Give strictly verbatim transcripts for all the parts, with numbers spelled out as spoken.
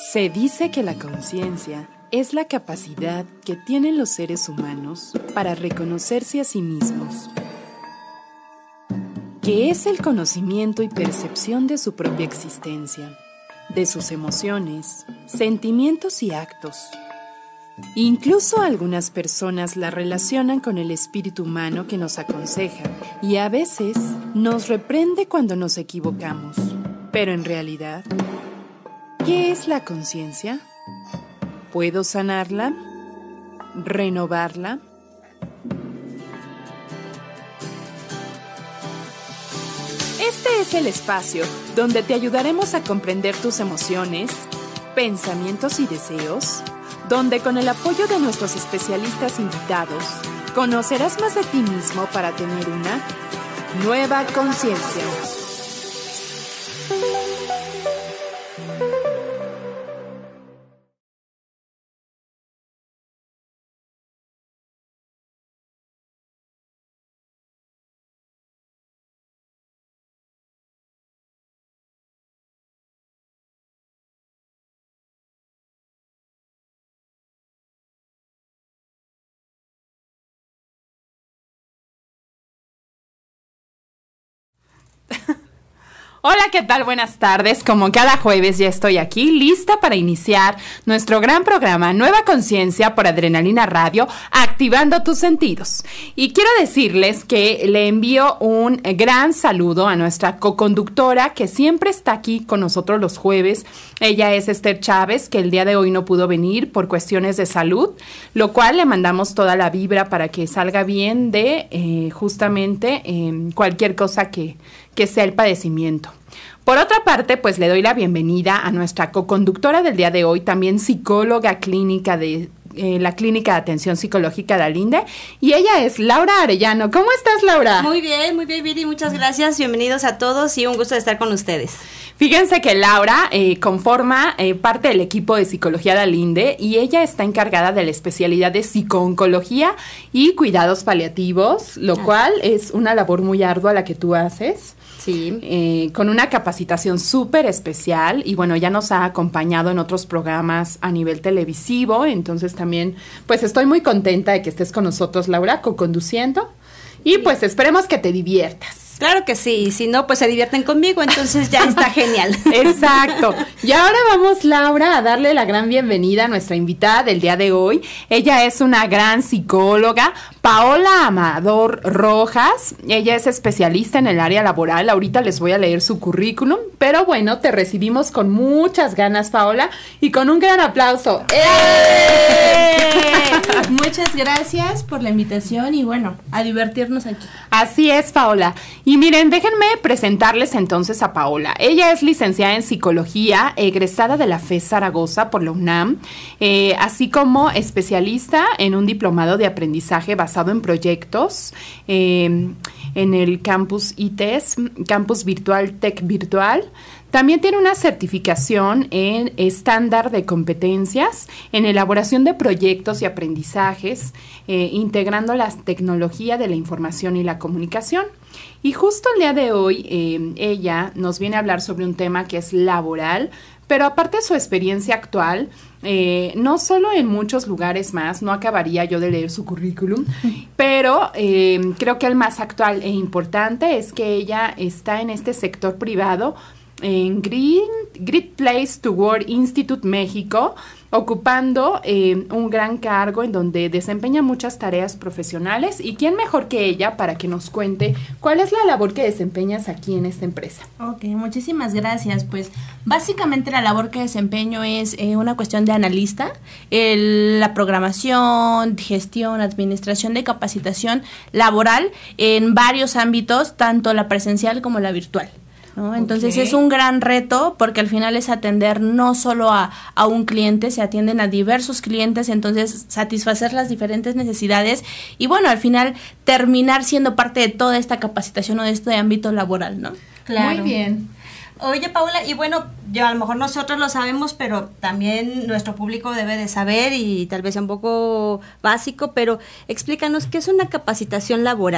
Se dice que la conciencia es la capacidad que tienen los seres humanos para reconocerse a sí mismos, que es el conocimiento y percepción de su propia existencia, de sus emociones, sentimientos y actos. Incluso algunas personas la relacionan con el espíritu humano que nos aconseja y a veces nos reprende cuando nos equivocamos. Pero en realidad, ¿qué es la conciencia? ¿Puedo sanarla? ¿Renovarla? Este es el espacio donde te ayudaremos a comprender tus emociones, pensamientos y deseos, donde con el apoyo de nuestros especialistas invitados, conocerás más de ti mismo para tener una nueva conciencia. Hola, ¿qué tal? Buenas tardes. Como cada jueves ya estoy aquí, lista para iniciar nuestro gran programa Nueva Conciencia por Adrenalina Radio, activando tus sentidos. Y quiero decirles que le envío un gran saludo a nuestra coconductora que siempre está aquí con nosotros los jueves. Ella es Esther Chávez, que el día de hoy no pudo venir por cuestiones de salud, lo cual le mandamos toda la vibra para que salga bien de eh, justamente eh, cualquier cosa que, que sea el padecimiento. Por otra parte, pues le doy la bienvenida a nuestra coconductora del día de hoy, también psicóloga clínica de eh, la Clínica de Atención Psicológica de Alinde, y ella es Laura Arellano. ¿Cómo estás, Laura? Muy bien, muy bien, Viri, muchas gracias, bienvenidos a todos y un gusto de estar con ustedes. Fíjense que Laura eh, conforma eh, parte del equipo de psicología de Alinde y ella está encargada de la especialidad de psicooncología y cuidados paliativos, lo ah. cual es una labor muy ardua la que tú haces. Sí. Eh, con una capacitación súper especial y bueno, ya nos ha acompañado en otros programas a nivel televisivo, entonces también pues estoy muy contenta de que estés con nosotros, Laura, co-conduciendo y pues esperemos que te diviertas. Claro que sí, si no, pues se divierten conmigo, entonces ya está genial. Exacto. Y ahora vamos, Laura, a darle la gran bienvenida a nuestra invitada del día de hoy. Ella es una gran psicóloga, Paola Amador Rojas. Ella es especialista en el área laboral. Ahorita les voy a leer su currículum, pero bueno, te recibimos con muchas ganas, Paola, y con un gran aplauso. ¡Eh! Muchas gracias por la invitación y bueno, a divertirnos aquí. Así es, Paola. Y miren, déjenme presentarles entonces a Paola. Ella es licenciada en Psicología, egresada de la F E S Zaragoza por la UNAM, eh, así como especialista en un diplomado de aprendizaje basado en proyectos eh, en el campus I T E S, Campus Virtual Tech Virtual. También tiene una certificación en estándar de competencias en elaboración de proyectos y aprendizajes, eh, integrando la tecnología de la información y la comunicación. Y justo el día de hoy eh, ella nos viene a hablar sobre un tema que es laboral, pero aparte de su experiencia actual, eh, no solo en muchos lugares más, no acabaría yo de leer su currículum, pero eh, creo que el más actual e importante es que ella está en este sector privado, en Green, Great Place to Work Institute México, ocupando eh, un gran cargo en donde desempeña muchas tareas profesionales. ¿Y quién mejor que ella para que nos cuente cuál es la labor que desempeñas aquí en esta empresa? Ok, muchísimas gracias. Pues básicamente la labor que desempeño es eh, una cuestión de analista, el, la programación, gestión, administración de capacitación laboral en varios ámbitos, tanto la presencial como la virtual, ¿no? Entonces okay. Es un gran reto porque al final es atender no solo a, a un cliente, se atienden a diversos clientes, entonces satisfacer las diferentes necesidades y bueno, al final terminar siendo parte de toda esta capacitación o de este ámbito laboral, ¿no? Claro. Muy bien. Oye, Paula, y bueno, yo a lo mejor nosotros lo sabemos, pero también nuestro público debe de saber y tal vez sea un poco básico, pero explícanos, ¿qué es una capacitación laboral?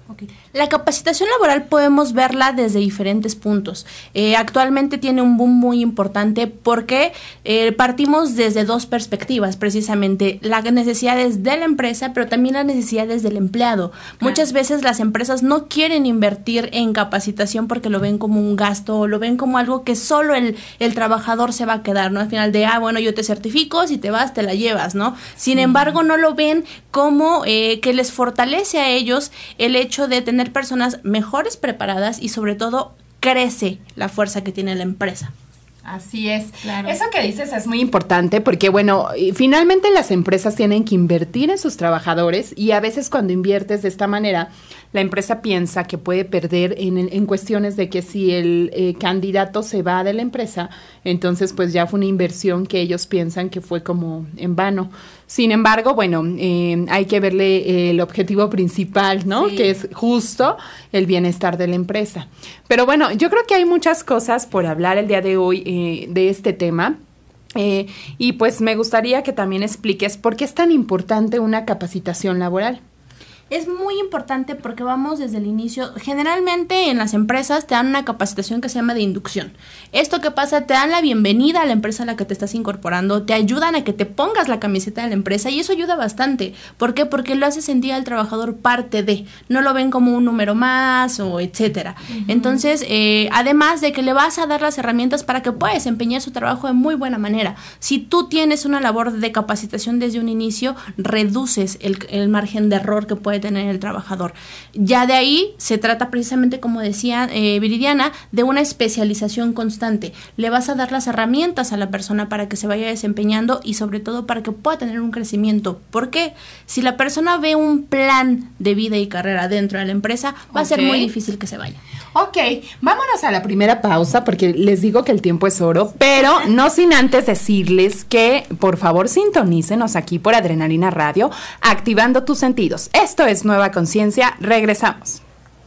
Okay. La capacitación laboral podemos verla desde diferentes puntos. Eh, actualmente tiene un boom muy importante porque eh, partimos desde dos perspectivas, precisamente las necesidades de la empresa, pero también las necesidades del empleado. Claro. Muchas veces las empresas no quieren invertir en capacitación porque lo ven como un gasto o lo ven como algo que solo el, el trabajador se va a quedar, ¿no? Al final de, ah, bueno, yo te certifico, si te vas, te la llevas, ¿no? Sin sí. embargo, no lo ven como eh, que les fortalece a ellos el hecho de tener personas mejores preparadas y sobre todo crece la fuerza que tiene la empresa. Así es. Claro. Eso que dices es muy importante porque, bueno, finalmente las empresas tienen que invertir en sus trabajadores y a veces cuando inviertes de esta manera, la empresa piensa que puede perder en, en cuestiones de que si el eh, candidato se va de la empresa, entonces pues ya fue una inversión que ellos piensan que fue como en vano. Sin embargo, bueno, eh, hay que verle eh, el objetivo principal, ¿no? Sí. Que es justo el bienestar de la empresa. Pero bueno, yo creo que hay muchas cosas por hablar el día de hoy eh, de este tema. Eh, y pues me gustaría que también expliques por qué es tan importante una capacitación laboral. Es muy importante porque vamos desde el inicio. Generalmente en las empresas te dan una capacitación que se llama de inducción. Esto que pasa, te dan la bienvenida a la empresa a la que te estás incorporando, te ayudan a que te pongas la camiseta de la empresa y eso ayuda bastante. ¿Por qué? Porque lo hace sentir al trabajador parte de, no lo ven como un número más o etcétera. Uh-huh. Entonces, eh, además de que le vas a dar las herramientas para que pueda desempeñar su trabajo de muy buena manera. Si tú tienes una labor de capacitación desde un inicio, reduces el, el margen de error que puede tener el trabajador. Ya de ahí se trata precisamente, como decía eh, Viridiana, de una especialización constante. Le vas a dar las herramientas a la persona para que se vaya desempeñando y sobre todo para que pueda tener un crecimiento. ¿Por qué? Si la persona ve un plan de vida y carrera dentro de la empresa, va okay. a ser muy difícil que se vaya. Ok, vámonos a la primera pausa porque les digo que el tiempo es oro, pero no sin antes decirles que por favor sintonícenos aquí por Adrenalina Radio, activando tus sentidos. Esto es Nueva Conciencia, regresamos.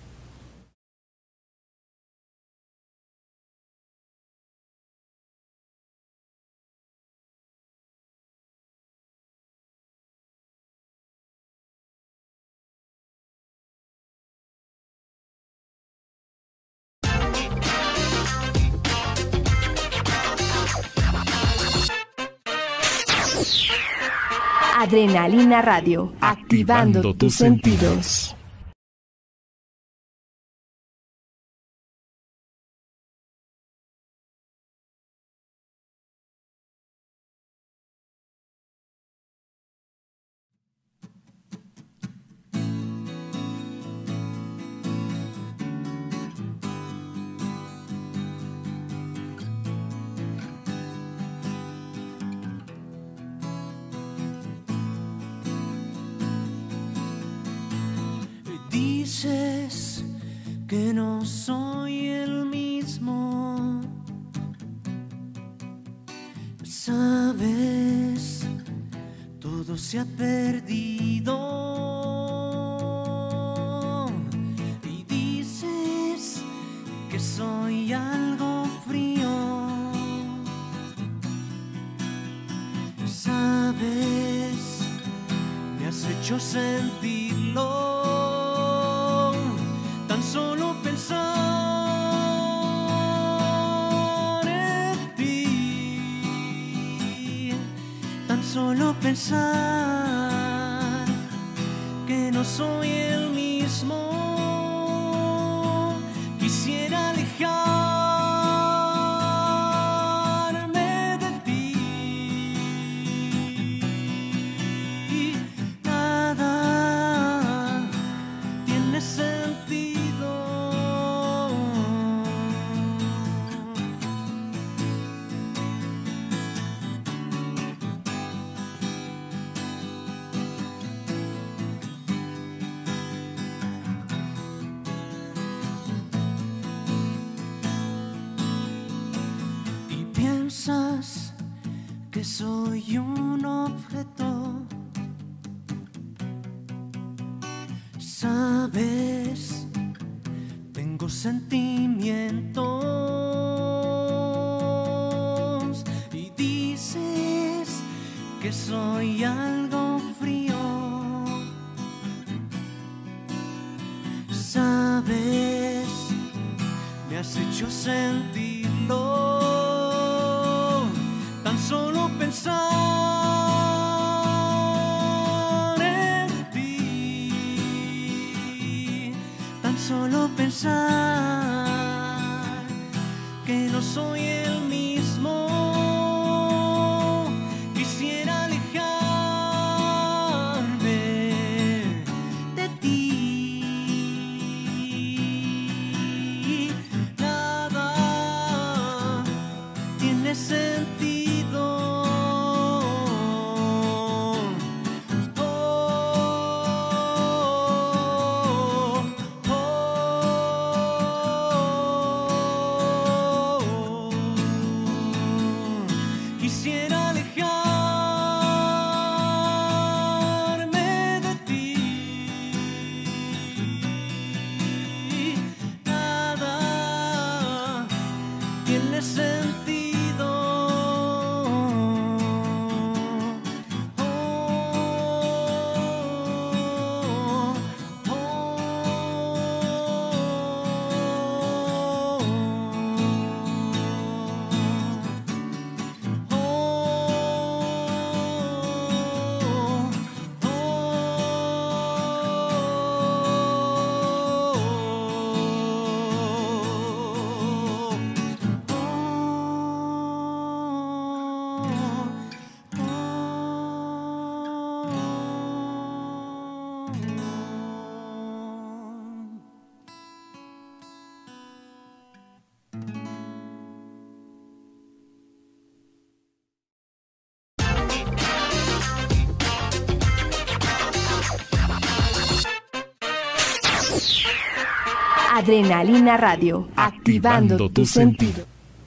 Adrenalina Radio, activando, activando tus sentidos. Dices que no soy el mismo, sabes, todo se ha perdido y dices que soy algo frío, sabes, me has hecho sentirlo. Solo pensar en ti, tan solo pensar que no soy el mismo, quisiera alejarme de ti, nada tiene sentido. Que soy un objeto, sabes, tengo sentimientos y dices que soy algo frío, has hecho sentirlo. Tan solo pensar en ti, tan solo pensar que no soy el mismo, quisiera alejarme de ti. Nada tiene sentido. Quisiera alejarme de ti. Nada tiene sentido. Oh, oh, Adrenalina Radio, activando tu sentido.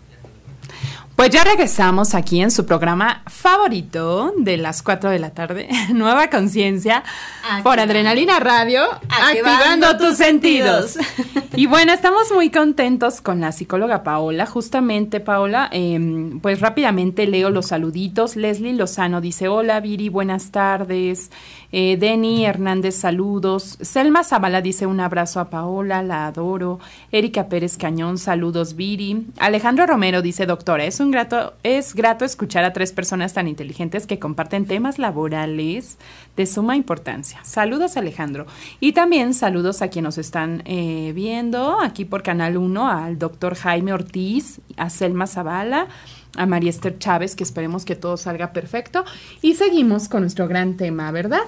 Pues ya regresamos aquí en su programa favorito de las cuatro de la tarde, Nueva Conciencia, por Adrenalina Radio, activando, activando tus sentidos. sentidos. Y bueno, estamos muy contentos con la psicóloga Paola. Justamente, Paola, eh, pues rápidamente leo los saluditos. Leslie Lozano dice, hola Viri, buenas tardes. Eh, Denny Hernández, saludos. Selma Zavala dice, un abrazo a Paola, la adoro. Erika Pérez Cañón, saludos Viri. Alejandro Romero dice, doctora, es un grato, es grato escuchar a tres personas tan inteligentes que comparten temas laborales de suma importancia. Saludos, Alejandro. Y también saludos a quienes nos están eh, viendo aquí por Canal uno, al doctor Jaime Ortiz, a Selma Zavala, a María Esther Chávez, que esperemos que todo salga perfecto. Y seguimos con nuestro gran tema, ¿verdad?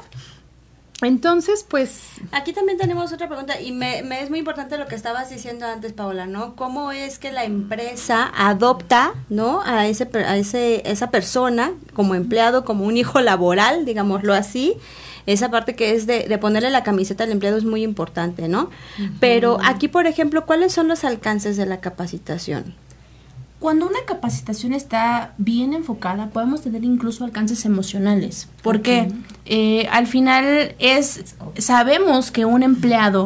Entonces, pues... Aquí también tenemos otra pregunta y me, me es muy importante lo que estabas diciendo antes, Paola, ¿no? ¿Cómo es que la empresa adopta, ¿no? A ese a ese esa persona como empleado, como un hijo laboral, digámoslo así. Esa parte que es de, de ponerle la camiseta al empleado es muy importante, ¿no? Uh-huh. Pero aquí, por ejemplo, ¿cuáles son los alcances de la capacitación? Cuando una capacitación está bien enfocada, podemos tener incluso alcances emocionales, porque okay. eh, al final es sabemos que un empleado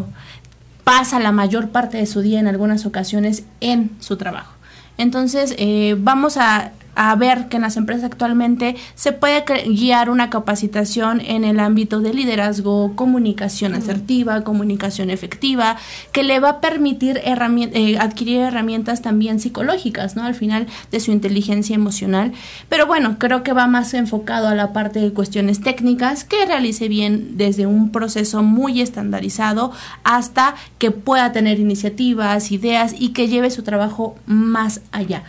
pasa la mayor parte de su día en algunas ocasiones en su trabajo. Entonces, eh, vamos a, a ver que en las empresas actualmente se puede guiar una capacitación en el ámbito de liderazgo, comunicación asertiva, comunicación efectiva, que le va a permitir herrami- eh, adquirir herramientas también psicológicas, ¿no? Al final de su inteligencia emocional. Pero bueno, creo que va más enfocado a la parte de cuestiones técnicas, que realice bien desde un proceso muy estandarizado hasta que pueda tener iniciativas, ideas y que lleve su trabajo más allá.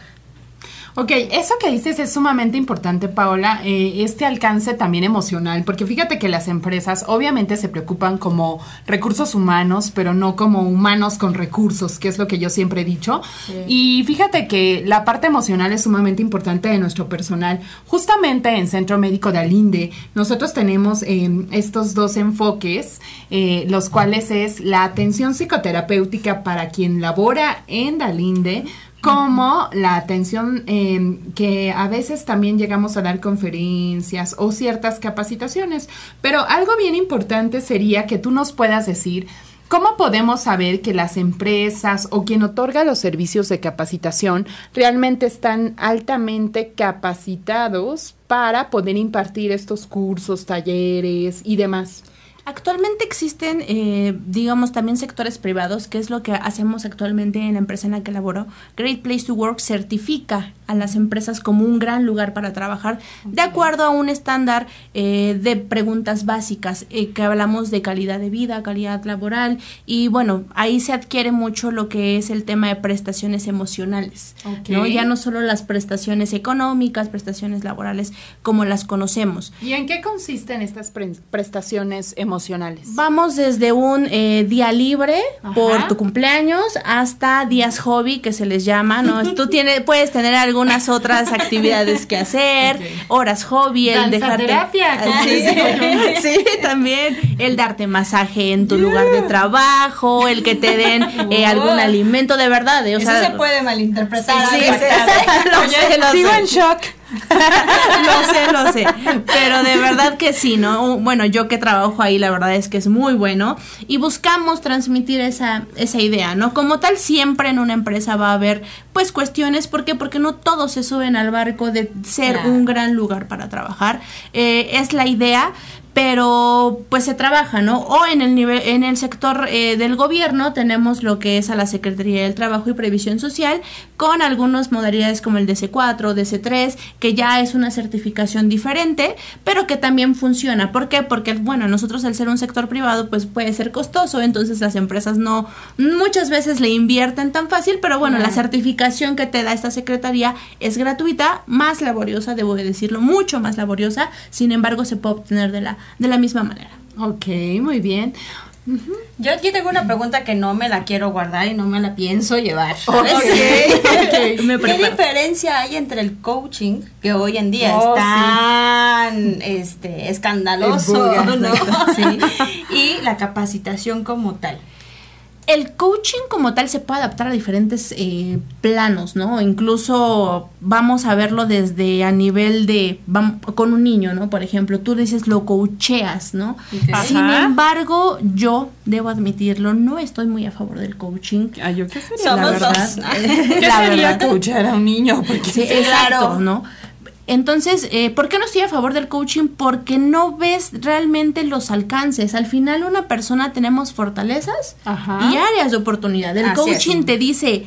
Ok, eso que dices es sumamente importante, Paola, eh, este alcance también emocional, porque fíjate que las empresas obviamente se preocupan como recursos humanos, pero no como humanos con recursos, que es lo que yo siempre he dicho. Sí. Y fíjate que la parte emocional es sumamente importante de nuestro personal. Justamente en Centro Médico Dalinde, nosotros tenemos eh, estos dos enfoques, eh, los cuales es la atención psicoterapéutica para quien labora en Dalinde, como la atención eh, que a veces también llegamos a dar conferencias o ciertas capacitaciones. Pero algo bien importante sería que tú nos puedas decir cómo podemos saber que las empresas o quien otorga los servicios de capacitación realmente están altamente capacitados para poder impartir estos cursos, talleres y demás. Actualmente existen, eh, digamos, también sectores privados, que es lo que hacemos actualmente en la empresa en la que laboro. Great Place to Work certifica a las empresas como un gran lugar para trabajar, okay, de acuerdo a un estándar eh, de preguntas básicas, eh, que hablamos de calidad de vida, calidad laboral, y bueno, ahí se adquiere mucho lo que es el tema de prestaciones emocionales, okay, ¿no? Ya no solo las prestaciones económicas, prestaciones laborales, como las conocemos. ¿Y en qué consisten estas pre- prestaciones emocionales? Vamos desde un eh, día libre, ajá, por tu cumpleaños hasta días hobby, que se les llama, ¿no? Tú tienes, puedes tener algunas otras actividades que hacer, okay, horas hobby, el dejarte terapia, sí, sí, sí, también el darte masaje en tu yeah. lugar de trabajo, el que te den eh, algún alimento de verdad, eh, o eso sea, se puede malinterpretar. Sí, sí, sí, sí, lo sé, lo sigo sé. en shock. Lo sé, lo sé, pero de verdad que sí, ¿no? Bueno, yo que trabajo ahí, la verdad es que es muy bueno y buscamos transmitir esa, esa idea, ¿no? Como tal, siempre en una empresa va a haber, pues, cuestiones, ¿por qué? Porque no todos se suben al barco de ser claro. un gran lugar para trabajar, eh, es la idea, pero pues se trabaja, ¿no? O en el nivel, en el sector eh, del gobierno tenemos lo que es a la Secretaría del Trabajo y Previsión Social, con algunas modalidades como el D C cuatro, D C tres, que ya es una certificación diferente, pero que también funciona. ¿Por qué? Porque, bueno, nosotros al ser un sector privado, pues puede ser costoso, entonces las empresas no, muchas veces le invierten tan fácil, pero bueno, uh-huh. la certificación que te da esta secretaría es gratuita, más laboriosa, debo de decirlo, mucho más laboriosa, sin embargo se puede obtener de la de la misma manera. Ok, muy bien. Uh-huh. Yo aquí tengo una pregunta que no me la quiero guardar y no me la pienso llevar. Okay. Okay. ¿Qué diferencia hay entre el coaching, que hoy en día oh, es tan sí. este, escandaloso, ¿no? Sí. y la capacitación como tal? El coaching como tal se puede adaptar a diferentes eh, planos, ¿no? Incluso vamos a verlo desde a nivel de, vamos, con un niño, ¿no? Por ejemplo, tú dices lo coacheas, ¿no? Okay. Sin embargo, yo debo admitirlo, no estoy muy a favor del coaching. Ay, ¿yo qué sería? Somos la verdad. Dos. ¿Qué la sería verdad. coachar a un niño? Porque sí, exacto, ¿no? Entonces, eh, ¿por qué no estoy a favor del coaching? Porque no ves realmente los alcances. Al final, una persona tenemos fortalezas Ajá. y áreas de oportunidad. El Así coaching es. te dice,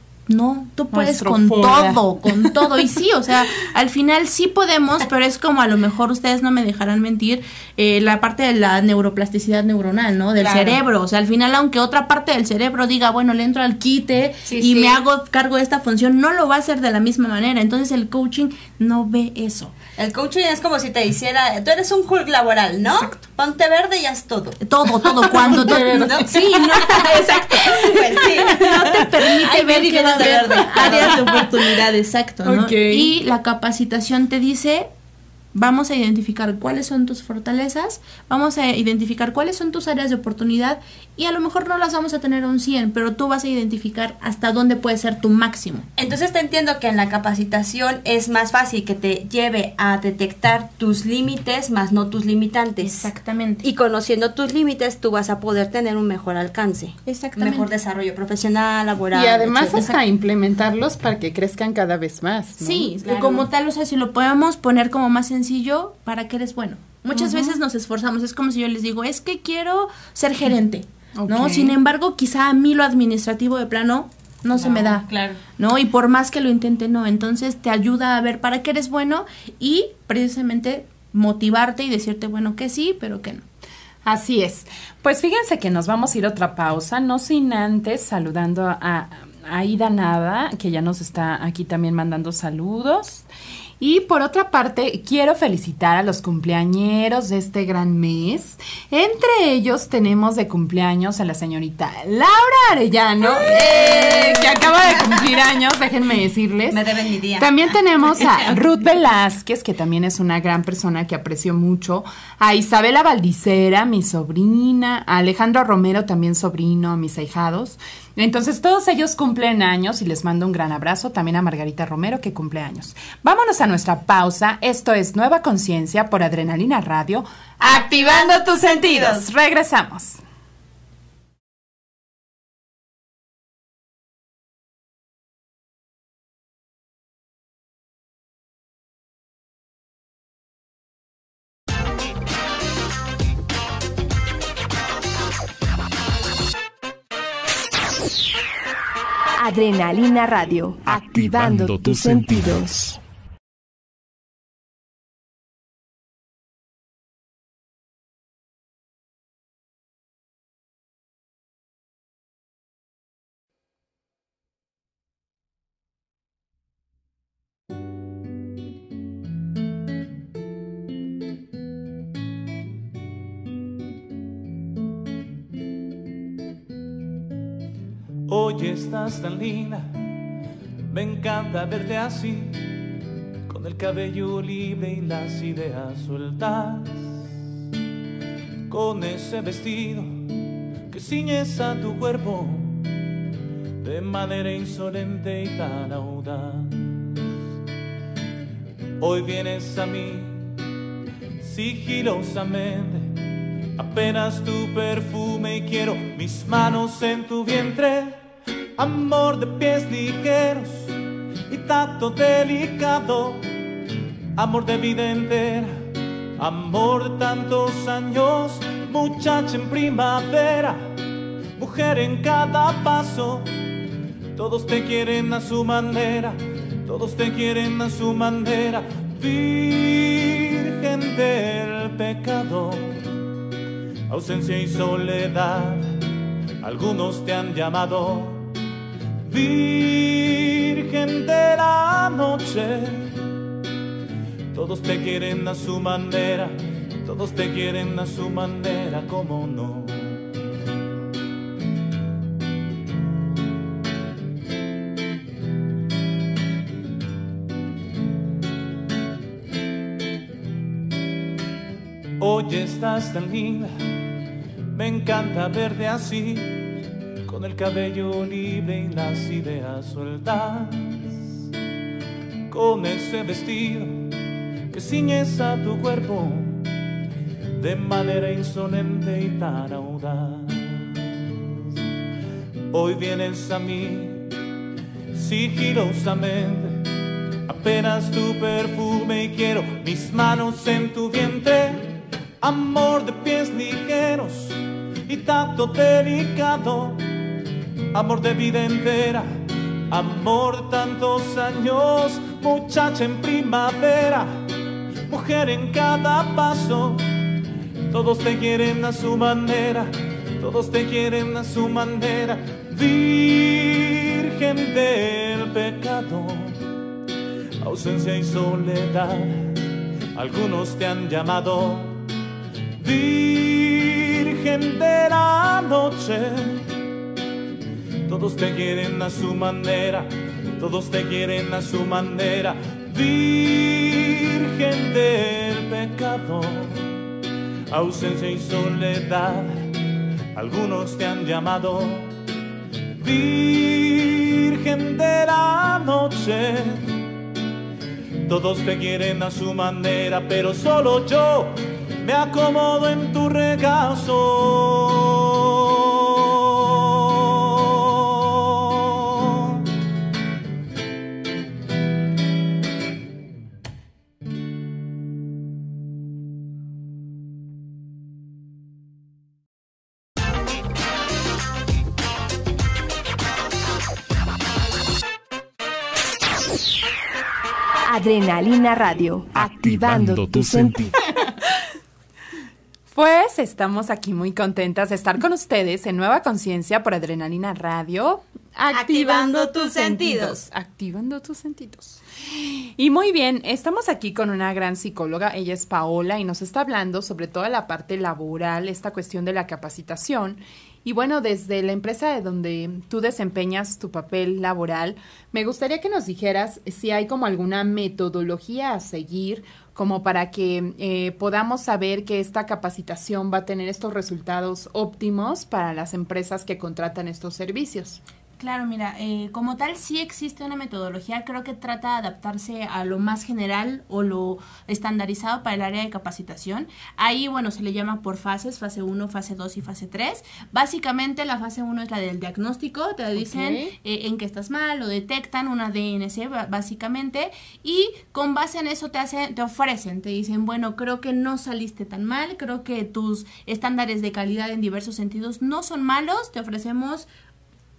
no, tú puedes Maestro con fuera. todo, con todo. Y sí, o sea, al final sí podemos, pero es como a lo mejor ustedes no me dejarán mentir, eh, la parte de la neuroplasticidad neuronal, ¿no? Del claro. cerebro. O sea, al final, aunque otra parte del cerebro diga, bueno, le entro al quite sí, y sí. me hago cargo de esta función, no lo va a hacer de la misma manera. Entonces, el coaching no ve eso. El coaching es como si te hiciera, tú eres un Hulk laboral, ¿no? Exacto. Ponte verde y haz todo. Todo, todo, cuando tú, no, sí, no, exacto. Pues sí. No te permite Ay, ver que va a haber áreas de oportunidad, exacto, ¿no? Okay. Y la capacitación te dice, vamos a identificar cuáles son tus fortalezas, vamos a identificar cuáles son tus áreas de oportunidad y a lo mejor no las vamos a tener a un cien, pero tú vas a identificar hasta dónde puede ser tu máximo. Entonces te entiendo que en la capacitación es más fácil que te lleve a detectar tus límites más no tus limitantes. Exactamente. Y conociendo tus límites tú vas a poder tener un mejor alcance. Exactamente. Mejor desarrollo profesional, laboral. Y además etcétera. hasta implementarlos para que crezcan cada vez más, ¿no? Sí, claro. Como tal, o sea, si lo podemos poner como más sencillo, ¿para qué eres bueno? Muchas uh-huh. veces nos esforzamos, es como si yo les digo, es que quiero ser gerente. Okay. ¿No? Sin embargo, quizá a mí lo administrativo de plano no, no se me da, claro. ¿no? Y por más que lo intente, no. Entonces te ayuda a ver para qué eres bueno y precisamente motivarte y decirte, bueno, que sí, pero que no. Así es. Pues fíjense que nos vamos a ir a otra pausa, no sin antes saludando a, a Ida Nava, que ya nos está aquí también mandando saludos. Y por otra parte, quiero felicitar a los cumpleañeros de este gran mes. Entre ellos tenemos de cumpleaños a la señorita Laura Arellano, eh, que acaba de cumplir años, déjenme decirles. Me deben mi día. También tenemos a Ruth Velázquez, que también es una gran persona que aprecio mucho. A Isabela Valdicera, mi sobrina. A Alejandro Romero, también sobrino, mis ahijados. Entonces, todos ellos cumplen años y les mando un gran abrazo. También a Margarita Romero, que cumple años. Vámonos a nuestra pausa. Esto es Nueva Conciencia por Adrenalina Radio. Activando tus sentidos. Regresamos. Adrenalina Radio, activando tus sentidos. Hoy estás tan linda, me encanta verte así, con el cabello libre y las ideas sueltas, con ese vestido que ciñes a tu cuerpo de manera insolente y tan audaz. Hoy vienes a mí sigilosamente, apenas tu perfume y quiero mis manos en tu vientre. Amor de pies ligeros y tacto delicado, amor de vida entera, amor de tantos años, muchacha en primavera, mujer en cada paso. Todos te quieren a su manera, todos te quieren a su manera, virgen del pecado, ausencia y soledad, algunos te han llamado virgen de la noche. Todos te quieren a su manera, todos te quieren a su manera, ¿cómo no? Hoy estás tan linda, me encanta verte así, con el cabello libre y las ideas sueltas, con ese vestido que ciñes a tu cuerpo de manera insolente y tan audaz. Hoy vienes a mí sigilosamente, apenas tu perfume y quiero mis manos en tu vientre, amor de pies ligeros y tacto delicado, amor de vida entera, amor de tantos años, muchacha en primavera, mujer en cada paso. Todos te quieren a su manera, todos te quieren a su manera, virgen del pecado, ausencia y soledad, algunos te han llamado virgen de la noche. Todos te quieren a su manera, todos te quieren a su manera, virgen del pecado, ausencia y soledad, algunos te han llamado virgen de la noche. Todos te quieren a su manera, pero solo yo me acomodo en tu regazo. Adrenalina Radio, activando tus sentidos. Pues estamos aquí muy contentas de estar con ustedes en Nueva Conciencia por Adrenalina Radio. Activando tus sentidos. Activando tus sentidos. Y muy bien, estamos aquí con una gran psicóloga, ella es Paola y nos está hablando sobre toda la parte laboral, esta cuestión de la capacitación. Y bueno, desde la empresa de donde tú desempeñas tu papel laboral, me gustaría que nos dijeras si hay como alguna metodología a seguir como para que eh, podamos saber que esta capacitación va a tener estos resultados óptimos para las empresas que contratan estos servicios. Claro, mira, eh, como tal sí existe una metodología, creo que trata de adaptarse a lo más general o lo estandarizado para el área de capacitación. Ahí, bueno, se le llama por fases, fase uno, fase dos y fase tres. Básicamente la fase uno es la del diagnóstico, te dicen okay. eh, en qué estás mal, lo detectan, una D N C básicamente, y con base en eso te hacen, te ofrecen, te dicen, bueno, creo que no saliste tan mal, creo que tus estándares de calidad en diversos sentidos no son malos, te ofrecemos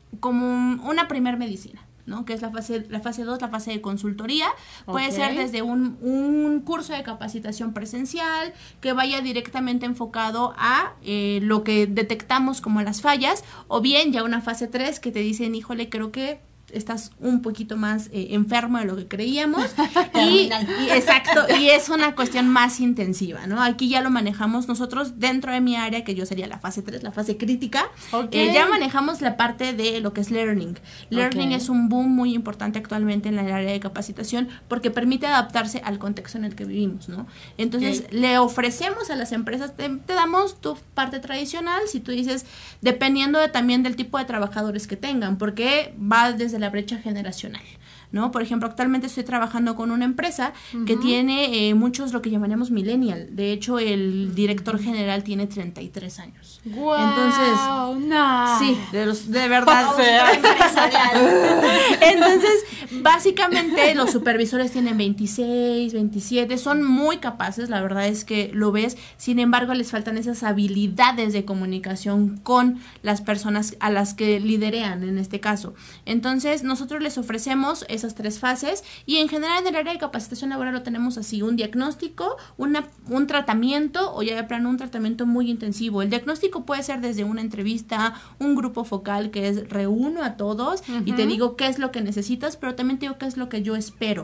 como un, una primer medicina, ¿no? Que es la fase la fase dos, la fase de consultoría. Puede Ok. ser desde un, un curso de capacitación presencial que vaya directamente enfocado a eh, lo que detectamos como las fallas, o bien ya una fase tres que te dicen, híjole, creo que estás un poquito más eh, enfermo de lo que creíamos y, y exacto, y es una cuestión más intensiva, ¿no? Aquí ya lo manejamos nosotros dentro de mi área, que yo sería la fase tres, la fase crítica. Ok. Eh, ya manejamos la parte de lo que es learning. Learning Ok. es un boom muy importante actualmente en el área de capacitación porque permite adaptarse al contexto en el que vivimos, ¿no? Entonces, Ok. le ofrecemos a las empresas, te, te damos tu parte tradicional, si tú dices, dependiendo de, también del tipo de trabajadores que tengan, porque va desde la brecha generacional, ¿no? Por ejemplo, actualmente estoy trabajando con una empresa que tiene eh, muchos lo que llamaríamos millennial. De hecho, el director general tiene treinta y tres años. Wow, Entonces, no. sí, de, los, de verdad. O sea. Entonces, básicamente los supervisores tienen veintiséis, veintisiete, son muy capaces, la verdad es que lo ves, sin embargo les faltan esas habilidades de comunicación con las personas a las que liderean en este caso. Entonces, nosotros les ofrecemos esas tres fases y en general en el área de capacitación laboral lo tenemos así, un diagnóstico, una, un tratamiento o ya de plano un tratamiento muy intensivo. El diagnóstico puede ser desde una entrevista, un grupo focal que es reúno a todos uh-huh. y te digo qué es lo que necesitas, pero también te digo qué es lo que yo espero.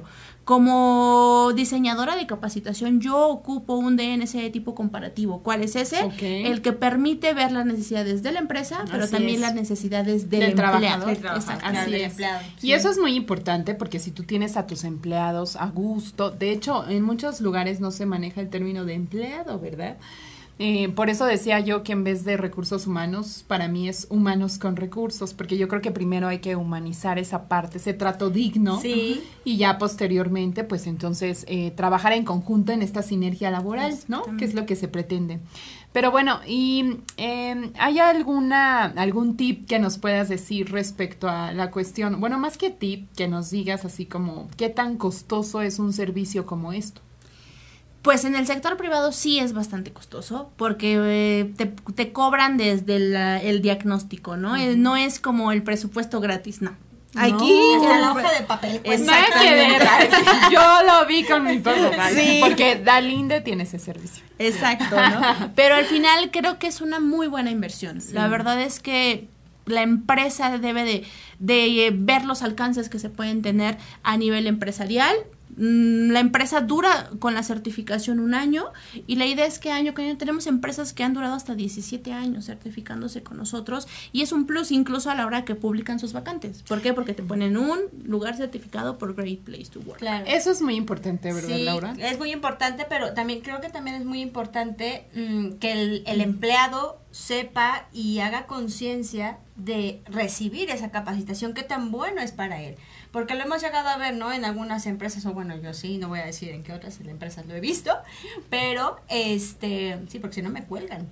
Como diseñadora de capacitación yo ocupo un D N S de tipo comparativo. ¿Cuál es ese? Okay. El que permite ver las necesidades de la empresa, pero Así también es. las necesidades del, del empleado. trabajador. Exacto. Así del es. empleado. Y eso es muy importante porque si tú tienes a tus empleados a gusto, de hecho en muchos lugares no se maneja el término de empleado, ¿verdad? Eh, por eso decía yo que en vez de recursos humanos, para mí es humanos con recursos, porque yo creo que primero hay que humanizar esa parte, ese trato digno, sí. y ya posteriormente, pues entonces eh, trabajar en conjunto en esta sinergia laboral, ¿no? Que es lo que se pretende. Pero bueno, y eh, ¿hay alguna algún tip que nos puedas decir respecto a la cuestión? Bueno, más que tip, que nos digas así como, ¿qué tan costoso es un servicio como esto? Pues en el sector privado sí es bastante costoso porque eh, te, te cobran desde la, el diagnóstico, ¿no? Uh-huh. Eh, no es como el presupuesto gratis, no. Aquí no, hasta la hoja de papel. Pues nada que ver. Yo lo vi con mis ojos. Sí. Porque Dalinde tiene ese servicio. Exacto, ¿no? Pero al final creo que es una muy buena inversión. Sí. La verdad es que la empresa debe de, de ver los alcances que se pueden tener a nivel empresarial. La empresa dura con la certificación un año y la idea es que año que año tenemos empresas que han durado hasta diecisiete años certificándose con nosotros y es un plus incluso a la hora que publican sus vacantes. ¿Por qué? Porque te ponen un lugar certificado por Great Place to Work. Claro. Eso es muy importante, ¿verdad, sí, Laura? Es muy importante, pero también creo que también es muy importante mmm, que el, el empleado sepa y haga conciencia de recibir esa capacitación, qué tan bueno es para él. Porque lo hemos llegado a ver, ¿no? En algunas empresas, o bueno, yo sí, no voy a decir en qué otras empresas lo he visto, pero, este, sí, porque si no me cuelgan.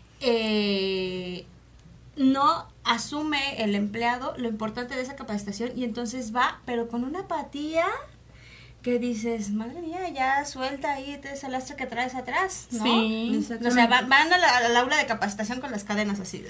Eh, no asume el empleado lo importante de esa capacitación y entonces va, pero con una apatía que dices, madre mía, ya suelta ahí ese lastre que traes atrás, ¿no? Sí. O sea, va, van a la, al aula de capacitación con las cadenas así.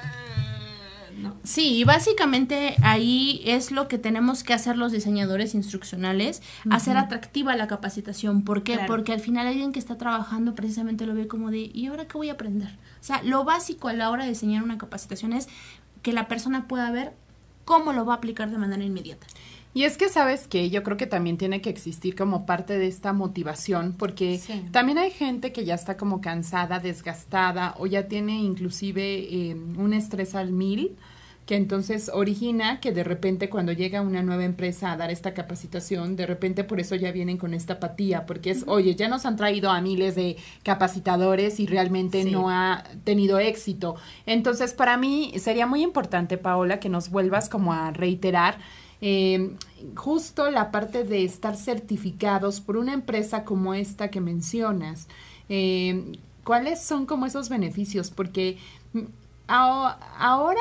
No. Sí, y básicamente ahí es lo que tenemos que hacer los diseñadores instruccionales, uh-huh. hacer atractiva la capacitación. ¿Por qué? Claro. Porque al final alguien que está trabajando precisamente lo ve como de, ¿y ahora qué voy a aprender? O sea, lo básico a la hora de diseñar una capacitación es que la persona pueda ver cómo lo va a aplicar de manera inmediata. Y es que, ¿sabes qué? Yo creo que también tiene que existir como parte de esta motivación, porque sí. también hay gente que ya está como cansada, desgastada, o ya tiene inclusive eh, un estrés al mil, que entonces origina que de repente cuando llega una nueva empresa a dar esta capacitación, de repente por eso ya vienen con esta apatía, porque es, oye, ya nos han traído a miles de capacitadores y realmente sí. no ha tenido éxito. Entonces, para mí sería muy importante, Paola, que nos vuelvas como a reiterar Eh, justo la parte de estar certificados por una empresa como esta que mencionas. Eh, ¿cuáles son como esos beneficios? Porque a, ahora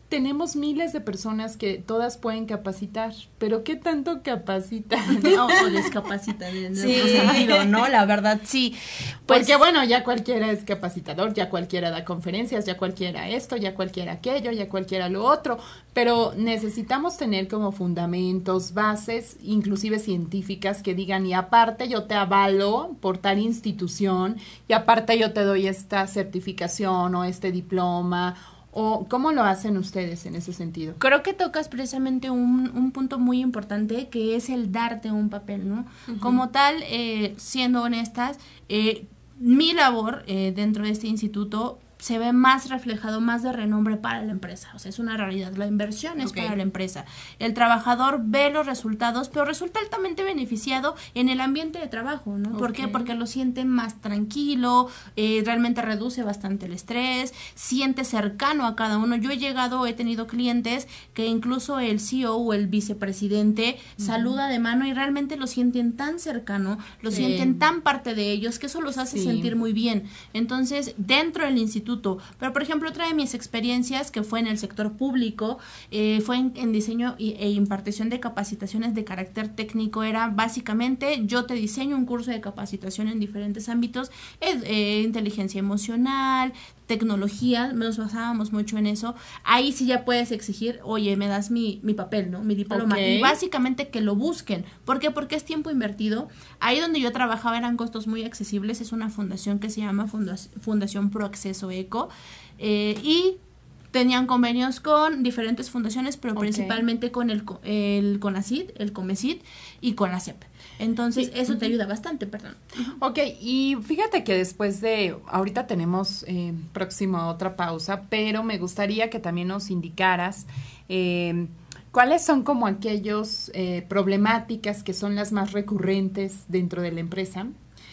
tenemos miles de personas que todas pueden capacitar, pero ¿qué tanto capacitan? No, o discapacitan en sí. otro sentido, ¿no? La verdad, sí. Pues, porque bueno, ya cualquiera es capacitador, ya cualquiera da conferencias, ya cualquiera esto, ya cualquiera aquello, ya cualquiera lo otro, pero necesitamos tener como fundamentos, bases, inclusive científicas que digan, y aparte yo te avalo por tal institución, y aparte yo te doy esta certificación o este diploma. ¿O cómo lo hacen ustedes en ese sentido? Creo que tocas precisamente un, un punto muy importante, que es el darte un papel, ¿no? Uh-huh. Como tal, eh, siendo honestas, eh, mi labor eh, dentro de este instituto se ve más reflejado, más de renombre para la empresa. O sea, es una realidad. La inversión es okay. para la empresa. El trabajador ve los resultados, pero resulta altamente beneficiado en el ambiente de trabajo, ¿no? ¿Por okay. qué? Porque lo siente más tranquilo, eh, realmente reduce bastante el estrés, siente cercano a cada uno. Yo he llegado, he tenido clientes que incluso el C E O o el vicepresidente uh-huh. saluda de mano y realmente lo sienten tan cercano, lo sí. sienten tan parte de ellos, que eso los hace sí. sentir muy bien. Entonces, dentro del instituto, pero por ejemplo otra de mis experiencias que fue en el sector público eh, fue en, en diseño y, e impartición de capacitaciones de carácter técnico. Era básicamente yo te diseño un curso de capacitación en diferentes ámbitos, eh, eh, inteligencia emocional, tecnología, nos basábamos mucho en eso. Ahí sí ya puedes exigir, oye, me das mi, mi papel, ¿no? Mi diploma. Okay. Y básicamente que lo busquen. ¿Por qué? Porque es tiempo invertido. Ahí donde yo trabajaba eran costos muy accesibles. Es una fundación que se llama Fundación, Fundación Pro Acceso Eco. Eh, y tenían convenios con diferentes fundaciones, pero okay. principalmente con el, el CONACYT, el COMECYT y con la C E P. Entonces, sí. eso te ayuda bastante, perdón. Ok, y fíjate que después de, ahorita tenemos eh, próximo a otra pausa, pero me gustaría que también nos indicaras eh, cuáles son como aquellos eh, problemáticas que son las más recurrentes dentro de la empresa.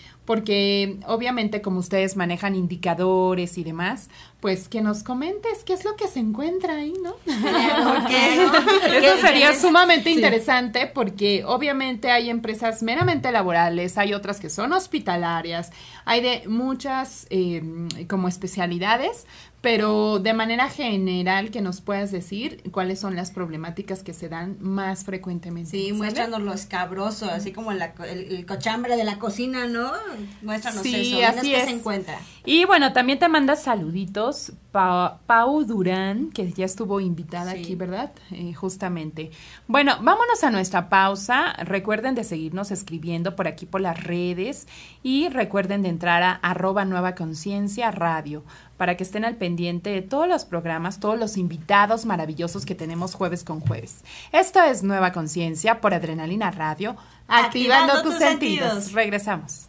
Porque obviamente como ustedes manejan indicadores y demás, pues que nos comentes qué es lo que se encuentra ahí, ¿no? Okay. Eso sería sumamente sí. interesante porque obviamente hay empresas meramente laborales, hay otras que son hospitalarias, hay de muchas eh, como especialidades, pero de manera general que nos puedas decir cuáles son las problemáticas que se dan más frecuentemente. Sí, ¿sabes? Muéstranos lo escabroso, así como la, el, el cochambre de la cocina, ¿no? Muéstranos sí, eso, así es es. que se encuentra. Y bueno, también te manda saluditos pa, Pau Durán, que ya estuvo invitada sí. aquí, ¿verdad? Eh, justamente. Bueno, vámonos a nuestra pausa. Recuerden de seguirnos escribiendo por aquí por las redes y recuerden de entrar a arroba Nueva Conciencia Radio para que estén al pendiente de todos los programas, todos los invitados maravillosos que tenemos jueves con jueves. Esto es Nueva Conciencia por Adrenalina Radio, activando, activando tus, tus sentidos. sentidos. Regresamos.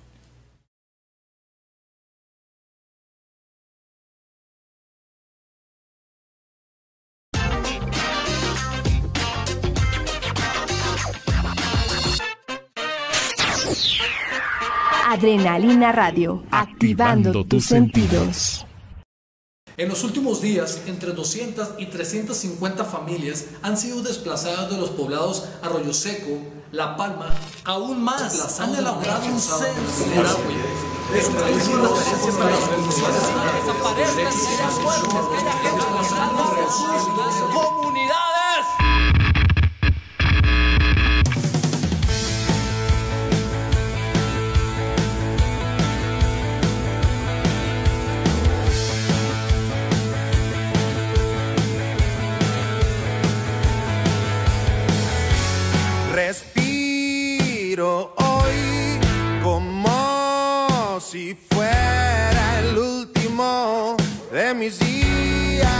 Adrenalina Radio, activando, activando tus sentidos. En los últimos días, entre doscientas y trescientas cincuenta familias han sido desplazadas de los poblados Arroyo Seco, La Palma. Aún más, han elaborado un censo del agua. ¡Comunidades! Respiro hoy como si fuera el último de mis días.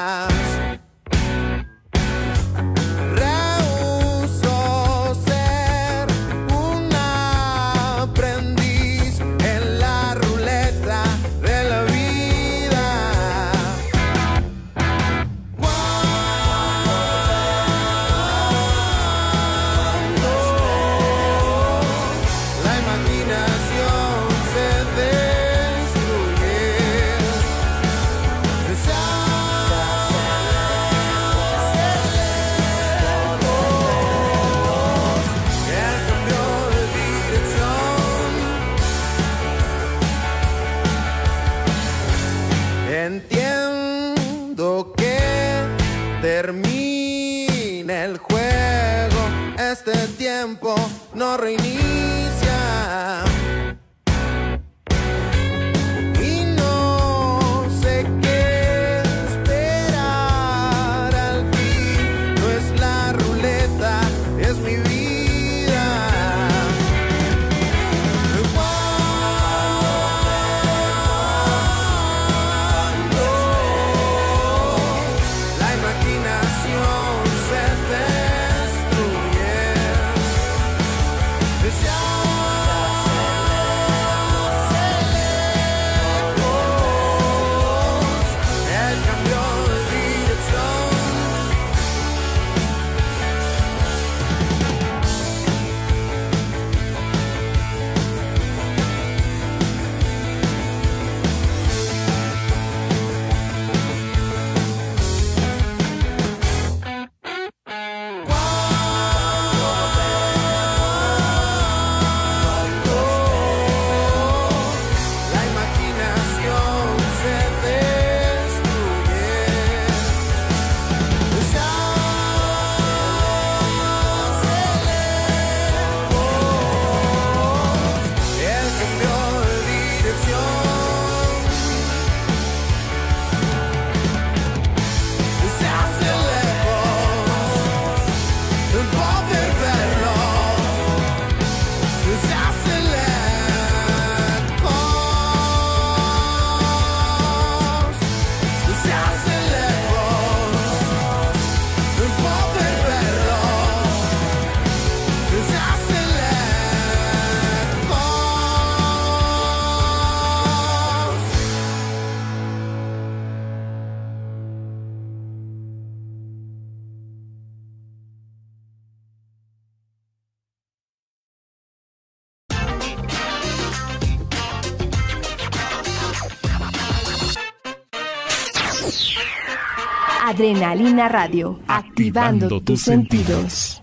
Rehúso ser un aprendiz en la ruleta de la vida. este tiempo no reinicia. Y no sé qué esperar al fin. No es la ruleta, es mi vida. Adrenalina Radio, activando tus sentidos.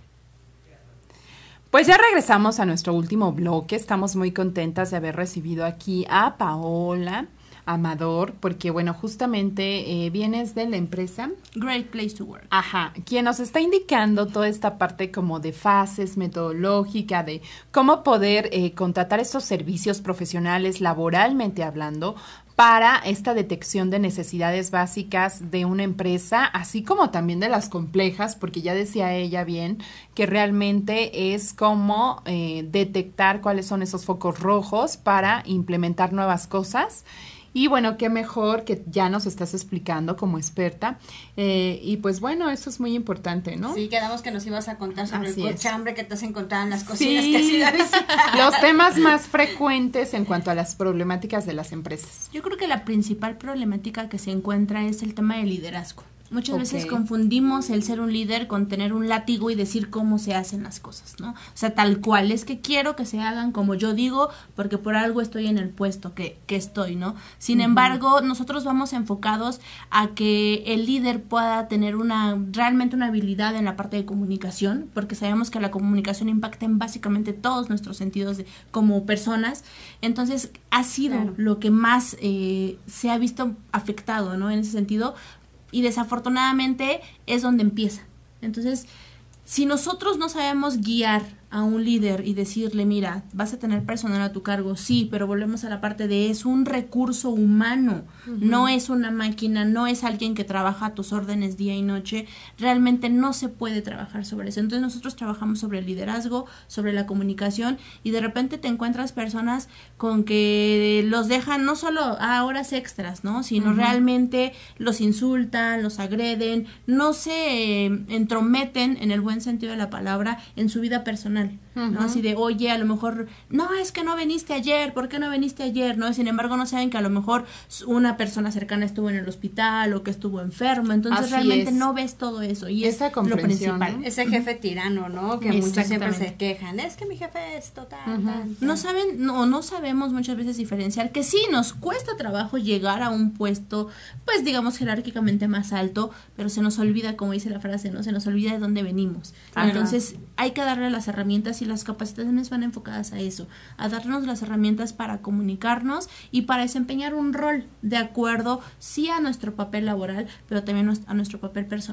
Pues ya regresamos a nuestro último bloque. Estamos muy contentas de haber recibido aquí a Paola Amador, porque bueno, justamente eh, vienes de la empresa Great Place to Work. Ajá, quien nos está indicando toda esta parte como de fases, metodológica, de cómo poder eh, contratar estos servicios profesionales laboralmente hablando para esta detección de necesidades básicas de una empresa, así como también de las complejas, porque ya decía ella bien que realmente es como eh, detectar cuáles son esos focos rojos para implementar nuevas cosas. Y bueno, qué mejor que ya nos estás explicando como experta. Eh, y pues bueno, eso es muy importante, ¿no? Sí, quedamos que nos ibas a contar sobre Así el es. cochambre que te has encontrado en las cocinas Sí, que has ido a visitar. los temas más frecuentes en cuanto a las problemáticas de las empresas. Yo creo que la principal problemática que se encuentra es el tema del liderazgo. Muchas Ok. veces confundimos el ser un líder con tener un látigo y decir cómo se hacen las cosas, ¿no? O sea, tal cual, es que quiero que se hagan como yo digo, porque por algo estoy en el puesto que, que estoy, ¿no? Sin uh-huh. embargo, nosotros vamos enfocados a que el líder pueda tener una, realmente una habilidad en la parte de comunicación, porque sabemos que la comunicación impacta en básicamente todos nuestros sentidos de, como personas. Entonces, ha sido claro. lo que más eh, se ha visto afectado, ¿no? En ese sentido. Y desafortunadamente es donde empieza. Entonces, si nosotros no sabemos guiar a un líder y decirle, mira, vas a tener personal a tu cargo, sí, pero volvemos a la parte de es un recurso humano, uh-huh. no es una máquina, no es alguien que trabaja a tus órdenes día y noche, realmente no se puede trabajar sobre eso. Entonces nosotros trabajamos sobre el liderazgo, sobre la comunicación, y de repente te encuentras personas con que los dejan no solo a horas extras, ¿no? Sino uh-huh. realmente los insultan, los agreden, no se eh, entrometen en el buen sentido de la palabra en su vida personal. Uh-huh. ¿no? Así de, oye, a lo mejor, no, es que no viniste ayer, ¿por qué no viniste ayer? ¿no? Sin embargo, no saben que a lo mejor una persona cercana estuvo en el hospital o que estuvo enfermo, entonces Así realmente es. no ves todo eso, y esa es lo principal. ¿no? Ese jefe tirano, ¿no? Que muchos siempre se quejan, es que mi jefe es total. Uh-huh. tan, tan. No saben, no, no sabemos muchas veces diferenciar que sí, nos cuesta trabajo llegar a un puesto, pues digamos jerárquicamente más alto, pero se nos olvida, como dice la frase, ¿no? Se nos olvida de dónde venimos. Ajá. Entonces, hay que darle las herramientas y las capacitaciones van enfocadas a eso, a darnos las herramientas para comunicarnos y para desempeñar un rol de acuerdo sí a nuestro papel laboral, pero también a nuestro papel personal.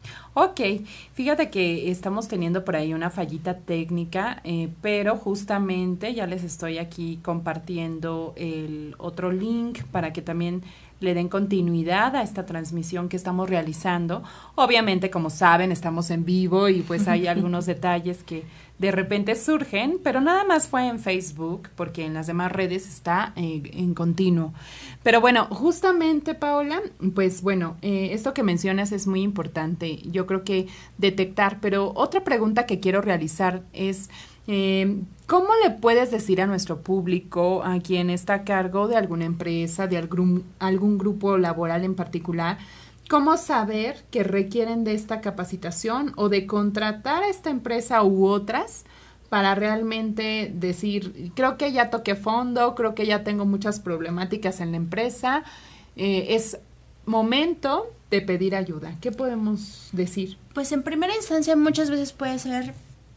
Ok, fíjate que estamos teniendo por ahí una fallita técnica, eh, pero justamente ya les estoy aquí compartiendo el otro link para que también le den continuidad a esta transmisión que estamos realizando. Obviamente, como saben, estamos en vivo y pues hay algunos detalles que de repente surgen, pero nada más fue en Facebook, porque en las demás redes está eh, en continuo. Pero bueno, justamente, Paola, pues bueno, eh, esto que mencionas es muy importante, yo creo que detectar, pero otra pregunta que quiero realizar es, eh, ¿cómo le puedes decir a nuestro público, a quien está a cargo de alguna empresa, de algún, algún grupo laboral en particular, cómo saber que requieren de esta capacitación o de contratar a esta empresa u otras para realmente decir, creo que ya toqué fondo, creo que ya tengo muchas problemáticas en la empresa, eh, es momento de pedir ayuda? ¿Qué podemos decir? Pues en primera instancia muchas veces puede ser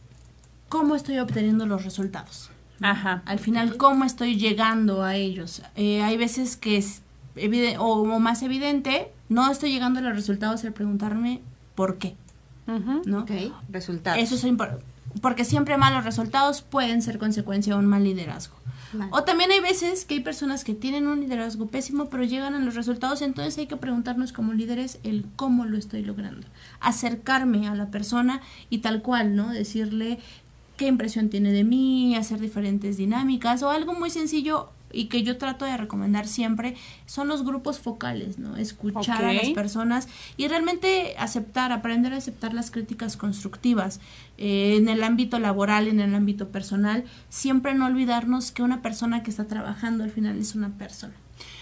cómo estoy obteniendo los resultados. Ajá. Al final, cómo estoy llegando a ellos. Eh, hay veces que es evidente, o más evidente, no estoy llegando a los resultados al preguntarme por qué. Uh-huh. ¿No? Ok, resultados. Eso es importante, porque siempre malos resultados pueden ser consecuencia de un mal liderazgo. Vale. O también hay veces que hay personas que tienen un liderazgo pésimo, pero llegan a los resultados, entonces hay que preguntarnos como líderes el cómo lo estoy logrando. Acercarme a la persona y tal cual, ¿no? Decirle qué impresión tiene de mí, hacer diferentes dinámicas o algo muy sencillo y que yo trato de recomendar siempre son los grupos focales, ¿no? Escuchar Okay. a las personas y realmente aceptar, aprender a aceptar las críticas constructivas eh, en el ámbito laboral, en el ámbito personal, siempre no olvidarnos que una persona que está trabajando al final es una persona.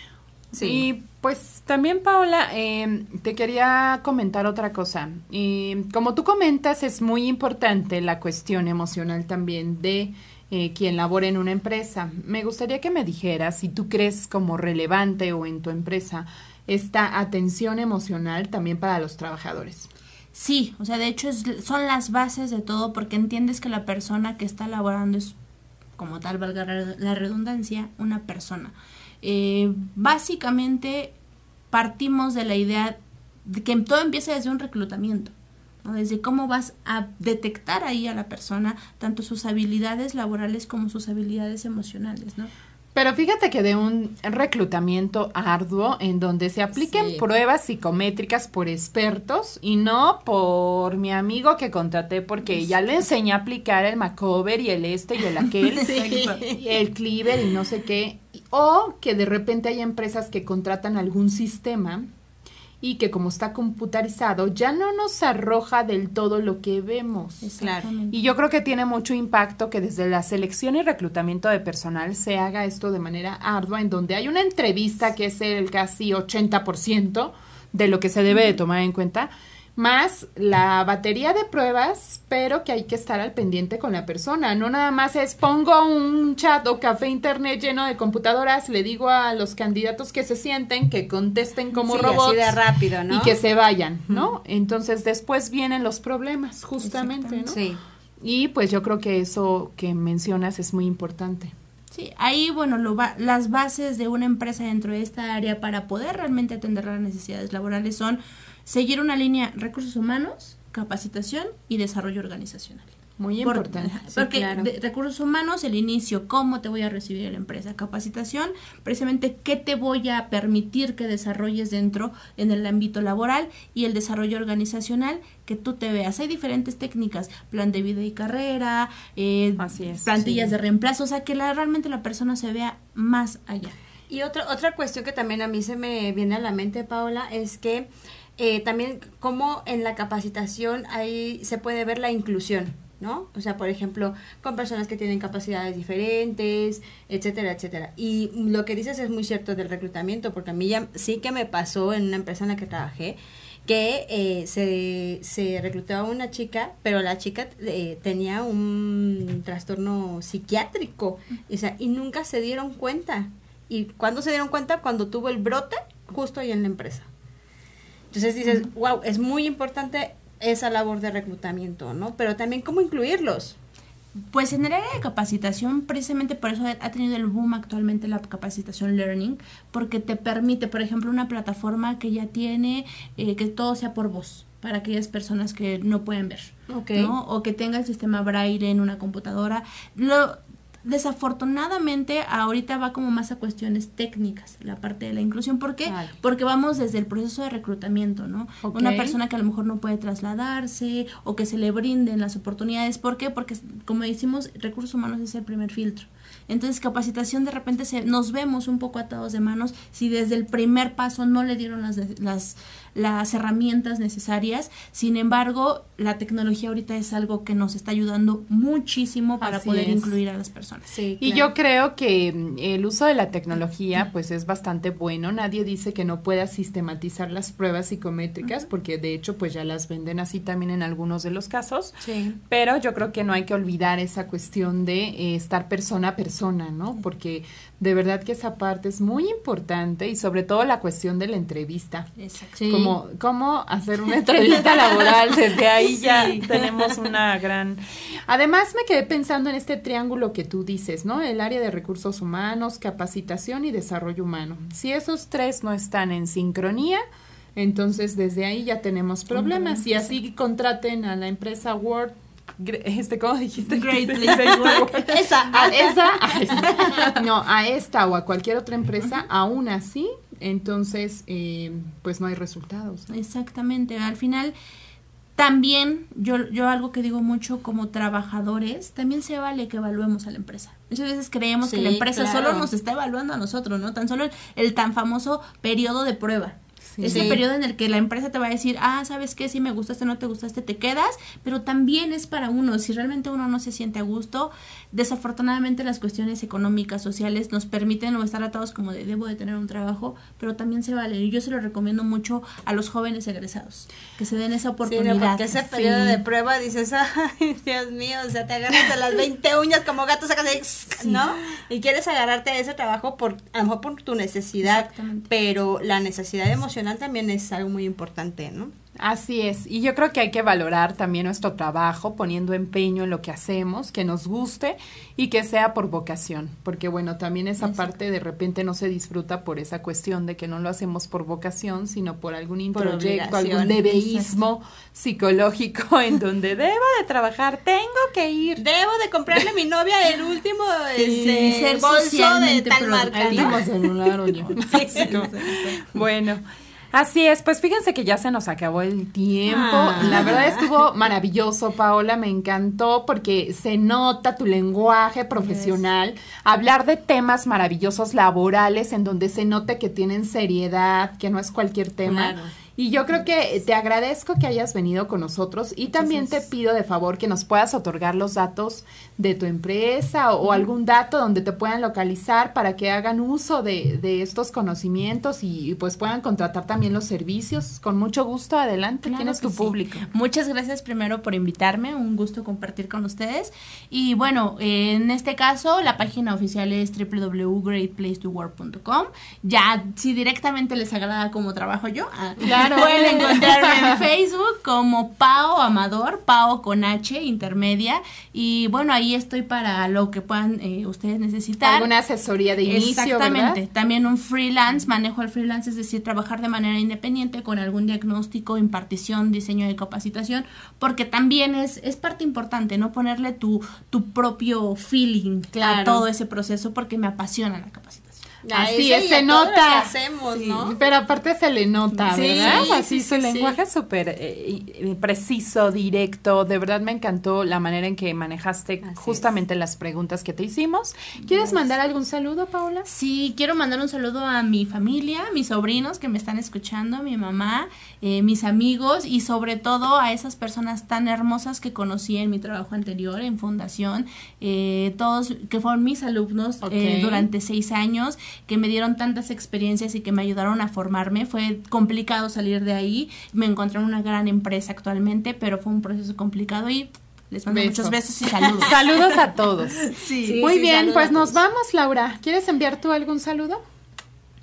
Sí. Y pues también, Paola, eh, te quería comentar otra cosa. Y como tú comentas, es muy importante la cuestión emocional también de eh, quien labora en una empresa. Me gustaría que me dijeras si tú crees como relevante o en tu empresa esta atención emocional también para los trabajadores. Sí, o sea, de hecho es, son las bases de todo porque entiendes que la persona que está laborando es, como tal, valga la redundancia, una persona. Eh, básicamente partimos de la idea de que todo empieza desde un reclutamiento, ¿no? Desde cómo vas a detectar ahí a la persona, tanto sus habilidades laborales como sus habilidades emocionales, ¿no? Pero fíjate que de un reclutamiento arduo en donde se apliquen Sí. pruebas psicométricas por expertos y no por mi amigo que contraté porque ya le enseñé a aplicar el Macover y el este y el aquel, y el Cleaver y no sé qué. O que de repente hay empresas que contratan algún sistema y que como está computarizado ya no nos arroja del todo lo que vemos. Exactamente. Y yo creo que tiene mucho impacto que desde la selección y reclutamiento de personal se haga esto de manera ardua, en donde hay una entrevista que es el casi ochenta por ciento de lo que se debe de tomar en cuenta, más la batería de pruebas, pero que hay que estar al pendiente con la persona. No nada más es pongo un chat o café internet lleno de computadoras, le digo a los candidatos que se sienten, que contesten como Sí, robots así de rápido, ¿no? y que se vayan, ¿no? Entonces después vienen los problemas, justamente, ¿no? Sí. Y pues yo creo que eso que mencionas es muy importante. Sí, ahí, bueno, lo ba- las bases de una empresa dentro de esta área para poder realmente atender las necesidades laborales son seguir una línea recursos humanos, capacitación y desarrollo organizacional. Muy Por- importante. ajá, Sí, porque claro. de- recursos humanos, el inicio, cómo te voy a recibir en la empresa. Capacitación, precisamente qué te voy a permitir que desarrolles dentro en el ámbito laboral, y el desarrollo organizacional, que tú te veas. Hay diferentes técnicas, plan de vida y carrera, eh, Así es, plantillas sí. de reemplazo, o sea, que la, realmente la persona se vea más allá. Y otra otra cuestión que también a mí se me viene a la mente, Paola, es que eh, también como en la capacitación ahí se puede ver la inclusión, ¿no? O sea, por ejemplo, con personas que tienen capacidades diferentes, etcétera, etcétera. Y lo que dices es muy cierto del reclutamiento, porque a mí ya sí que me pasó en una empresa en la que trabajé, que eh, se, se reclutó a una chica, pero la chica eh, tenía un trastorno psiquiátrico, o sea, y nunca se dieron cuenta. ¿Y cuándo se dieron cuenta? Cuando tuvo el brote, justo ahí en la empresa. Entonces dices, uh-huh. wow, es muy importante esa labor de reclutamiento, ¿no? Pero también cómo incluirlos. Pues en el área de capacitación, precisamente por eso ha tenido el boom actualmente la capacitación learning, porque te permite, por ejemplo, una plataforma que ya tiene eh, que todo sea por voz, para aquellas personas que no pueden ver, Okay. ¿no? O que tenga el sistema braille en una computadora. Lo Desafortunadamente ahorita va como más a cuestiones técnicas la parte de la inclusión. ¿Por qué? Vale. Porque vamos desde el proceso de reclutamiento, ¿no? Ok. Una persona que a lo mejor no puede trasladarse o que se le brinden las oportunidades. ¿Por qué? Porque, como decimos, recursos humanos es el primer filtro. Entonces, capacitación, de repente se, nos vemos un poco atados de manos si desde el primer paso no le dieron las, las, las herramientas necesarias. Sin embargo, la tecnología ahorita es algo que nos está ayudando muchísimo para Así poder es. incluir a las personas. Sí, Y claro. yo creo que mm, el uso de la tecnología pues es bastante bueno. Nadie dice que no pueda sistematizar las pruebas psicométricas, porque de hecho pues ya las venden así también en algunos de los casos. Sí. Pero yo creo que no hay que olvidar esa cuestión de eh, estar persona a persona, ¿no? Porque de verdad que esa parte es muy importante, y sobre todo la cuestión de la entrevista. Exacto. Sí. Como cómo hacer una entrevista laboral, desde ahí ya Sí. tenemos una gran... Además me quedé pensando en este triángulo que tú dices, ¿no? El área de recursos humanos, capacitación y desarrollo humano. Si esos tres no están en sincronía, entonces desde ahí ya tenemos problemas. Y así contraten a la empresa Word, gre- este, ¿cómo dijiste? Great Place to Work. Esa. A esa, a esta. No, a esta o a cualquier otra empresa, aún así, entonces, eh, pues no hay resultados, ¿no? Exactamente. Al final, también, yo, yo algo que digo mucho como trabajadores, también se vale que evaluemos a la empresa. Muchas veces creemos Sí, que la empresa claro. solo nos está evaluando a nosotros, ¿no? Tan solo el, el tan famoso periodo de prueba. Sí. Ese Sí. periodo en el que la empresa te va a decir, ah, ¿sabes qué? Si me gustaste, no te gustaste, te quedas, pero también es para uno. Si realmente uno no se siente a gusto, desafortunadamente las cuestiones económicas, sociales, nos permiten no estar atados como de debo de tener un trabajo, pero también se vale. Y yo se lo recomiendo mucho a los jóvenes egresados, que se den esa Sí, oportunidad. no, porque ese periodo Sí. de prueba dices, ay, Dios mío, o sea, te agarras de las veinte uñas como gato, sacas ahí, ¿no? Y quieres agarrarte a ese trabajo por, a lo mejor por tu necesidad, Exactamente. pero la necesidad emocional también es algo muy importante, ¿no? Así es, y yo creo que hay que valorar también nuestro trabajo, poniendo empeño en lo que hacemos, que nos guste y que sea por vocación, porque bueno, también esa Exacto. parte de repente no se disfruta por esa cuestión de que no lo hacemos por vocación, sino por algún Por introyecto, obligación. algún debeísmo psicológico en donde debo de trabajar, tengo que ir. Debo de comprarle a mi novia el último Sí, este, ser bolso de socialmente tal marca, productivo. ¿no? Último celular, oye. Bueno, así es, pues fíjense que ya se nos acabó el tiempo. Ah. La verdad estuvo maravilloso, Paola, me encantó porque se nota tu lenguaje profesional, hablar de temas maravillosos laborales en donde se note que tienen seriedad, que no es cualquier tema. Claro. Y yo creo que te agradezco que hayas venido con nosotros y también te pido de favor que nos puedas otorgar los datos de tu empresa o, o algún dato donde te puedan localizar para que hagan uso de, de estos conocimientos y, y pues puedan contratar también los servicios. Con mucho gusto, adelante, Claro tienes que tu sí. público. Muchas gracias primero por invitarme, un gusto compartir con ustedes. Y bueno, eh, en este caso la página oficial es w w w punto great place to work punto com. Ya, si directamente les agrada cómo trabajo yo, ah, Claro. pueden encontrarme en Facebook como Pao Amador, Pao con H intermedia. Y bueno, ahí estoy para lo que puedan eh, ustedes necesitar. Alguna asesoría de inicio, Exactamente. ¿verdad? También un freelance, manejo el freelance, es decir, trabajar de manera independiente con algún diagnóstico, impartición, diseño de capacitación, porque también es, es parte importante, ¿no? Ponerle tu, tu propio feeling a Claro. todo ese proceso, porque me apasiona la capacitación. Así eso es, y se a todo lo nota. que hacemos, ¿no? Pero aparte se le nota, Sí, ¿verdad? sí, Así sí, su sí, lenguaje es súper eh, eh, preciso, directo. De verdad me encantó la manera en que manejaste Así justamente las preguntas que te hicimos. ¿Quieres mandar algún saludo, Paola? Sí, quiero mandar un saludo a mi familia, mis sobrinos que me están escuchando, mi mamá, eh, mis amigos y sobre todo a esas personas tan hermosas que conocí en mi trabajo anterior en fundación, eh, todos que fueron mis alumnos Ok. eh, durante seis años, que me dieron tantas experiencias y que me ayudaron a formarme. Fue complicado salir de ahí, me encontré en una gran empresa actualmente, pero fue un proceso complicado y les mando Besos. muchos besos y saludos. Saludos a todos. Sí, Muy sí, bien, saludos pues a nos todos. vamos, Laura. ¿Quieres enviar tú algún saludo?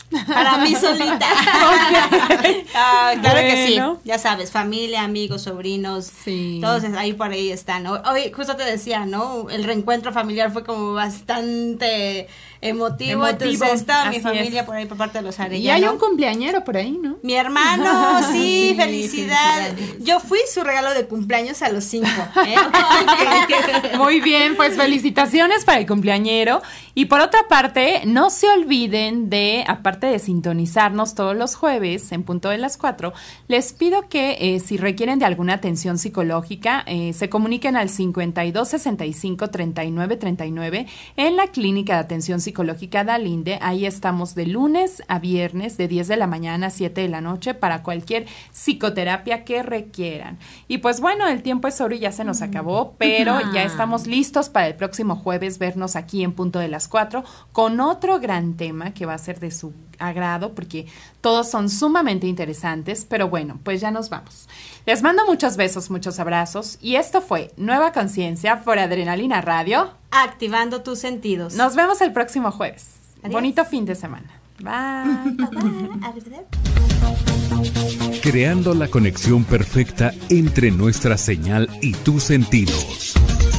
Para mí solita. Okay. Ah, claro bueno. que sí. Ya sabes, familia, amigos, sobrinos, sí. Todos ahí por ahí están. Hoy justo te decía, ¿no? El reencuentro familiar fue como bastante emotivo. Emotivo. Entonces estaba mi familia es. por ahí por parte de los Arellano. Y hay un cumpleañero por ahí, ¿no? Mi hermano, sí, sí felicidad. Yo fui su regalo de cumpleaños a los cinco. ¿eh? Muy bien, pues felicitaciones para el cumpleañero. Y por otra parte, no se olviden de, aparte de sintonizarnos todos los jueves en punto de las cuatro, les pido que eh, si requieren de alguna atención psicológica, eh, se comuniquen al cincuenta y dos sesenta y cinco treinta y nueve treinta y nueve en la Clínica de Atención Psicológica Dalinde. Ahí estamos de lunes a viernes de diez de la mañana a siete de la noche para cualquier psicoterapia que requieran. Y pues bueno, el tiempo es oro y ya se nos acabó, pero ah. ya estamos listos para el próximo jueves vernos aquí en punto de las cuatro con otro gran tema que va a ser de su agrado porque todos son sumamente interesantes, pero bueno, pues ya nos vamos. Les mando muchos besos, muchos abrazos y esto fue Nueva Conciencia por Adrenalina Radio. Activando tus sentidos. Nos vemos el próximo jueves. Adiós. Bonito fin de semana. Bye. Bye. Creando la conexión perfecta entre nuestra señal y tus sentidos.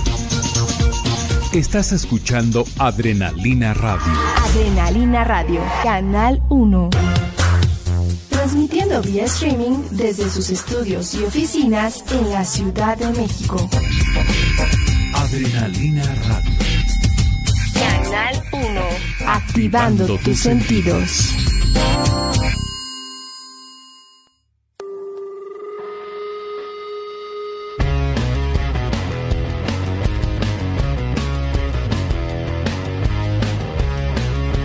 Estás escuchando Adrenalina Radio. Adrenalina Radio, Canal uno. Transmitiendo vía streaming desde sus estudios y oficinas en la Ciudad de México. Adrenalina Radio. Canal uno. Activando, Activando tus sentidos. sentidos.